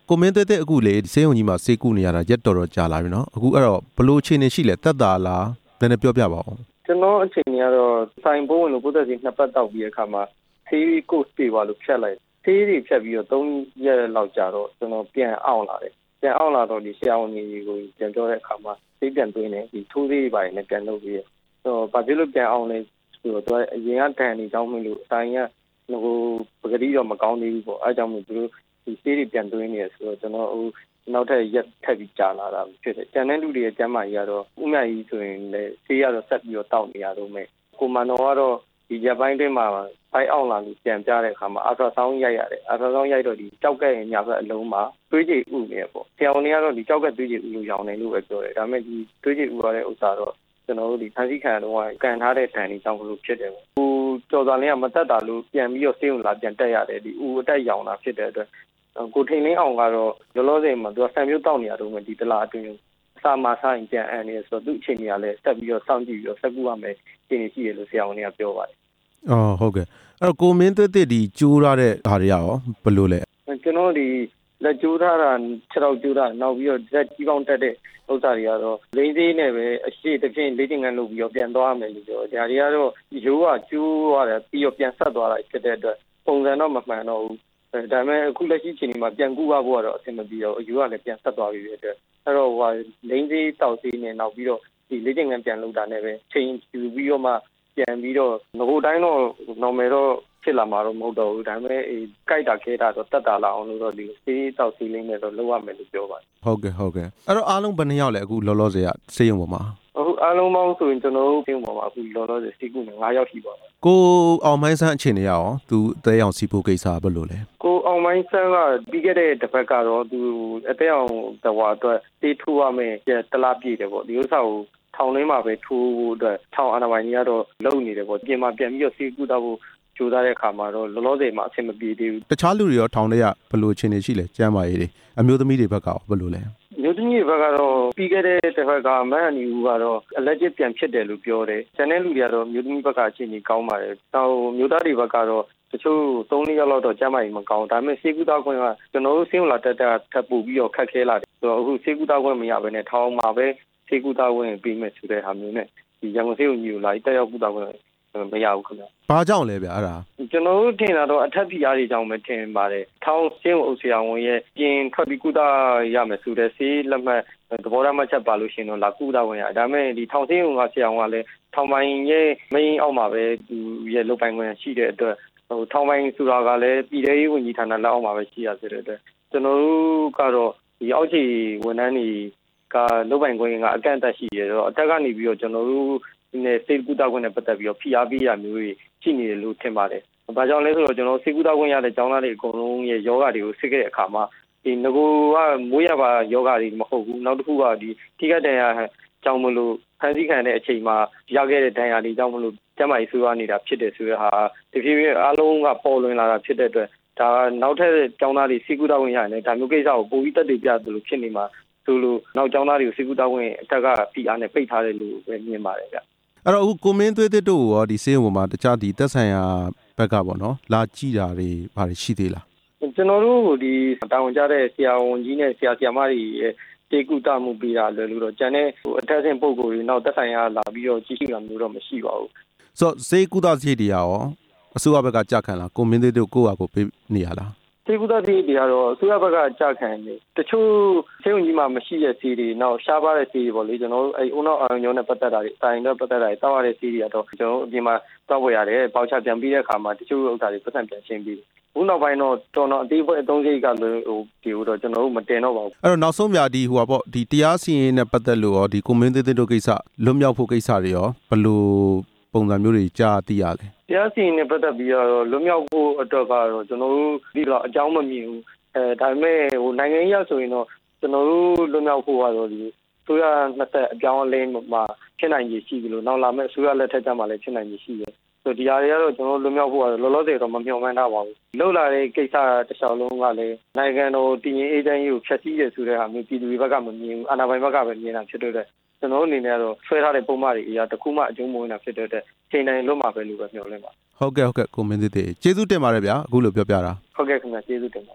ကိုမင်းသွဲအခုလေဆေးရုံကြီးမှာဆေးကုနေရတာရက်တော်ကြာလာပြီနော်အခုအဲ့တော့ဘလို့အခြေအနေရှိလဲတက်တာလားနည်းနည်းပြောပြပါဦးကျွန်တော်အခြေအနေကတော့စိုင်ဘုံဝင်လို့ပိုးသက်စီ2ပတ်တောက်ပြီးတဲ့အခါမှာဆေးကိုပြေပါလို့ဖြတ်လိုက်ဆေးတွေဖြတ်ပြီးတော့3ရက်လောက်ကြာတော့ကျွန်တော်ပြန်အောင်လာတယ်ပြန်အောင်လာတော့ဒီဆရာဝန်ကြီးကိုပြန်ပြောတဲ့အခါမှာဆေးပြန်သွင်းတယ်ဒီထိုးသေးတွေနဲ့ပြန်လုပ်ပြီးတော့ဘာဖြစ်လို့ပြန်အောင်လဲဆိုတော့အရင်ကတန်နေကြောင်းမလို့အတိုင်းကဟိုပကတိတော့မကောင်းသေးဘူးပေါ့အဲကြောင့်မို့သူတို့ဒီဆေးတွေပြန်သွင်းနေရဆိုတော့ကျွန်တော်နောက်ထပ်ရက်ထပ်ပြီးကြာလာတာဖြစ်တယ်ကျန်တဲ့လူတွေရဲ့ကျန်းမာရေးကတော့ဥမြကြီးဆိုရင်လည်းဆေးရတော့ဆက်ပြီးတော့တောက်နေရတော့မယ်ကိုမန်တော်ကတော့ဒီရက်ပိုင်းတွင်းမှာဖိုက်အောင်လာလို့ပြန်ပြတဲ့အခါမှာအာထရာဆောင်းရိုက်ရတယ်အာထရာဆောင်းရိုက်တော့ဒီကြောက်ကဲ့ညာဘက်အလုံးမှာသွေးကြည်ဥနေပေါ့ဆရာဝန်တွေကတော့ဒီကြောက်ကဲ့သွေးကြည်ဥလို့ရောင်းတယ်လို့ပဲပြောတယ်ဒါပေမဲ့ဒီသွေးကြည်ဥရတဲ့ဥစ္စာတော့ကျွန်တော်တို့ဒီဖန်ဆီးခံတော့ကန်ထားတဲ့တန်တွေကြောင့်လို့ဖြစ်တယ်ပေါ့ဟိုကြော်စာလင်းကမတက်တာလို့ပြန်ပြီးတော့ဆေးရုံလာပြန်တက်ရတယ်ဒီဥအတက်ရောင်တာဖြစ်တဲ့အတွက်ကိုထိန်လင်းအောင်ကတော့လောလောဆယ်မှာသူကဆံမျိုးတောက်နေရတော့မှဒီတလားအတွင်းစာမဆိုင်ပြန်အန်နေဆိုတော့သူ့အချိန်ကြီးကလည်းတက်ပြီးတော့စောင့်ကြည့်ပြီးတော့ဆက်ကူရမယ်အခြေအနေရှိတယ်လို့ဆရာဝန်တွေကပြောပါတယ်ဟုတ်ကဲ့အဲ့တော့ကိုမင်းသွဲဒီကျိုးရတဲ့ဟာတွေရောဘယ်လိုလဲကျွန်တော်ဒီလက်ကျိုးထားတာ6တော့ကျိုးတာနောက်ပြီးတော့လက်ကြီးပေါင်းတက်တဲ့ဥစ္စာတွေကတော့လိမ့်သေးနဲ့ပဲအရှိတစ်ဖြင့်လေ့ကျင့်ခန်းလုပ်ပြီးတော့ပြန်သွားရမယ်လို့ပြောတယ်ဒါတွေကတော့ရိုးကကျိုးရတယ်ပြီးတော့ပြန်ဆက်သွားတာဖြစ်တဲ့အတွက်ပုံစံတော့မမှန်တော့ဘူးဒါပေမဲ့အခုလက်ရှိချိန်မှာပြန်ကူရဖို့ကတော့အဆင်မပြေတော့အယူကလည်းပြန်ဆက်သွားပြီတဲ့အတွက်အဲ့တော့လိမ့်သေးတောက်သေးနဲ့နောက်ပြီးတော့ဒီလေ့ကျင့်ခန်းပြန်လုပ်တာနဲ့ပဲချိန်ယူပြီးတော့မှပြန်ပြီးတော့ငကိုတိုင်းတော့ normal တော့ဖြစ်လာမှာတော့မဟုတ်တော့ဘူးဒါပေမဲ့ကြိုက်တာခဲတာတော့တက်တာလာအောင်လို့တော့ဒီဆေးတောက်ဆေးလေးနဲ့တော့လုပ်ရမယ်လို့ပြောပါတယ်ဟုတ်ကဲ့အဲ့တော့အားလုံးဘယ်နှစ်ယောက်လဲအခုလောလောဆယ်ကဆေးရုံပေါ်မှာအခုအားလုံးပေါင်းဆိုရင်ကျွန်တော်တို့ဆေးရုံပေါ်မှာအခုလောလောဆယ်ဆေးကုနေ9ယောက်ရှိပါတော့ကိုအောင်မိုင်းဆန်းအခြေအနေရောသူအသေးအောင်စီဖို့ကိစ္စဘယ်လိုလဲကိုအောင်မိုင်းဆန်းကပြီးခဲ့တဲ့တစ်ပတ်ကတော့သူအသေးအောင်တဝါအတွက်ဆေးထိုးရမယ်တလားပြည့်တယ်ပေါ့ဒီဥစ္စာကိုထောင်ထဲမှာပဲထိုးဖို့အတွက်ထောင်အာဏာပိုင်ကြီးကတော့လုံနေတယ်ပေါ့ပြင်မှာပြန်ပြီးတော့ဆေးကုသဖို့ကြိုးစားတဲ့အခါမှာတော့လောလောဆယ်မှာအဆင်မပြေသေးဘူးတခြားလူတွေရောထောင်ထဲကဘယ်လိုအခြေအနေရှိလဲကျန်းမာရေးတွေအမျိုးသမီးတွေဘက်ကဘယ်လိုလဲမျိုးသမီးတွေဘက်ကတော့ပြီးခဲ့တဲ့တစ်ပတ်ကမန်အနီဦးကတော့အလက်ကျပြန်ဖြစ်တယ်လို့ပြောတယ်ကျန်တဲ့လူတွေကတော့မျိုးသမီးဘက်ကအခြေအနေကောင်းပါတယ်နောက်မျိုးသားတွေဘက်ကတော့တချို့3-4ရက်လောက်တော့ကျန်းမာရေးမကောင်းဒါပေမဲ့ဆေးကုသခွင့်ကကျွန်တော်တို့ဆေးရုံလာတက်ထပ်ပို့ပြီးတော့ခက်ခဲလာတယ်ဆိုတော့အခုဆေးကုသခွင့်မရဘဲနဲ့ထောင်မှာပဲဆေးကုသခွင့်ပေးမယ်ဆိုတဲ့ဟာမျိုးနဲ့ဒီရန်ကုန်ဆေးရုံကြီးကိုလာတက်ရောက်ကုသခွင့်မရဘူးခင်ဗျဘာကြောင့်လဲဗျအဲ့ဒါကျွန်တော်တို့ထင်တာတော့အထက်ဖိအားတွေကြောင့်ပဲထင်ပါတယ်ထောင်ဆေးရုံအုပ်ဆရာဝန်ရဲ့ပြင်ထွက်ပြီးကုသရမယ်ဆိုတဲ့ဆေးလက်မှတ်သဘောထားမှချက်ပါလို့ရှိရင်တော့လာကုသဝင်ရဒါပေမဲ့ဒီထောင်ဆေးရုံကဆရာဝန်ကလည်းထောင်ပိုင်းရဲ့မင်းအောက်မှာပဲသူရဲ့လုပ်ပိုင်ခွင့်ရှိတဲ့အတွက်ထောင်ပိုင်းဆိုတာကလည်းပြည်ထောင်ရေးဝန်ကြီးဌာနလက်အောက်မှာပဲရှိရဆိုတဲ့အတွက်ကျွန်တော်တို့ကတော့ဒီအောက်ခြေဝန်ထမ်းတွေကလုပ်ပိုင်ခွင့်ကအကန့်အသတ်ရှိရတော့အတက်ကနေပြီးတော့ကျွန်တော်တို့နဲ့စေကူတာခွင့်နဲ့ပတ်သက်ပြီးတော့ဖိအားပေးရမျိုးတွေရှိနေတယ်လို့ထင်ပါတယ်။ဘာကြောင့်လဲဆိုတော့ကျွန်တော်စေကူတာခွင့်ရတဲ့ကျောင်းသားတွေအကုန်လုံးရဲ့ယောဂတွေကိုစစ်ခဲ့တဲ့အခါမှာဒီငကိုကမိုးရပါယောဂတွေမဟုတ်ဘူး။နောက်တစ်ခုကဒီထိခိုက်ဒဏ်ရာကြောင့်မလို့ဖန်ဆီးခံတဲ့အချိန်မှာရခဲ့တဲ့ဒဏ်ရာတွေကြောင့်မလို့ကျန်းမာရေးဆိုးရွားနေတာဖြစ်တယ်ဆိုတဲ့ဟာတဖြည်းဖြည်းအားလုံးကပေါ်လွင်လာတာဖြစ်တဲ့အတွက်ဒါနောက်ထပ်ကျောင်းသားတွေစေကူတာခွင့်ရတယ်ဒါမျိုးကိစ္စကိုပိုပြီးတက်တည်ပြသလိုဖြစ်နေမှာဆိုလို့နောက်ကျောင်းသားတွေကိုစေကူတာခွင့်အထက်ကပြည်အားနဲ့ပိတ်ထားတယ်လို့ပဲမြင်ပါတယ်ဗျအဲ့တော့အခုကိုမင်းသွေးတို့ရောဒီဆေးရုံပေါ်မှာတခြားဒီသက်ဆိုင်ရာဘက်ကပေါ့နော်လာကြည့်တာတွေဘာတွေရှိသေးလားကျွန်တော်တို့ဒီတာဝန်ကျတဲ့ဆရာဝန်ကြီးနဲ့ဆရာမတွေရဲ့တေကူတာမှုပေးတာလည်းလို့တော့ကျန်တဲ့အထက်ဆင့်ပုံကိုယ်တွေနောက်သက်ဆိုင်ရာလာပြီးတော့ကြည့်ရှုတာမျိုးတော့မရှိပါဘူးဆိုတော့ဆေးကုသဆေးတွေရောအစိုးရဘက်ကကြခံလားကိုမင်းသွေးတို့ကိုယ့်ဟာကိုပေးနေရလားဆေးကုသဆေးတွေကတော့အစိုးရဘက်ကကြခံနေတချို့ဆေးရုံကြီးမှာမရှိတဲ့ဆေးတွေနောက်ရှားပါတဲ့ဆေးတွေပေါ့လေကျွန်တော်တို့အဲဦးနောက်အာရုံနဲ့ပတ်သက်တာတွေအတိုင်းနဲ့ပတ်သက်တာတွေတောက်ရတဲ့ဆေးတွေကတော့ကျွန်တော်တို့အပြင်မှာတောက်ဝယ်ရတယ်ပေါချပြန်ပြီးတဲ့အခါမှာတချို့ဥစ္စာတွေပတ်သက်ပြန်ရှင်းပြီးခုနောက်ပိုင်းတော့တော်တော်အသေးအသုံးစိတ်ကလည်းဒီတော့ကျွန်တော်တို့မတင်တော့ပါဘူးအဲ့တော့နောက်ဆုံးပြဒီဟိုပါပေါ့ဒီတရားစီရင်နဲ့ပတ်သက်လို့ရောဒီကိုမင်းသွေးတို့ကိစ္စလွတ်မြောက်ဖို့ကိစ္စတွေရောဘယ်လိုပုံစံမျိုးတွေကြားသိရလဲတရားစီရင်နဲ့ပတ်သက်ပြီးတော့လွတ်မြောက်ဖို့အတွက်ကတော့ကျွန်တော်တို့ဒီတော့အကြောင်းမမြင်ဘူးဒါပေမဲ့နိုင်ငံရေးဆိုရင်တော့ကျွန်တော်တို့လွတ်မြောက်ဖို့ကတော့ဒီဆိုရနှစ်သက်အပြောင်းအလဲမှာဖြစ်နိုင်ရရှိပြီလို့နောက်လာမဲ့ဆိုရလက်ထက်ကျမှလည်းဖြစ်နိုင်ရရှိတယ်ဆိုဒီဟာတွေကတော့ကျွန်တော်တို့လွတ်မြောက်ဖို့ကတော့လောလောဆယ်တော့မမျှော်မှန်းထားပါဘူးလောက်လာတဲ့ကိစ္စတစ်လျှောက်လုံးကလည်းနိုင်ငံတော်တည်ငြိမ်အေးချမ်းရေးကိုဖျက်ဆီးရဆိုတဲ့ဟာမျိုးပြည်သူတွေဘက်ကမမြင်ဘူးအာဏာပိုင်ဘက်ကပဲမြင်တာဖြစ်တဲ့အတွက်ကျွန်တော်တို့အနေနဲ့ကတော့ဆွဲထားတဲ့ပုံမှန်တွေအရာတစ်ခုမှအကျုံးမဝင်တာဖြစ်တဲ့အတွက်ချိန်တိုင်းလွတ်မှာပဲလို့ပဲမျှော်လင့်ပါဟုတ်ကဲ့ကိုမင်းသွေးကျေးဇူးတင်ပါတယ်ဗျာအခုလိုပြောပြတာဟုတ်ကဲ့ခင်ဗျာကျေးဇူးတင်ပါ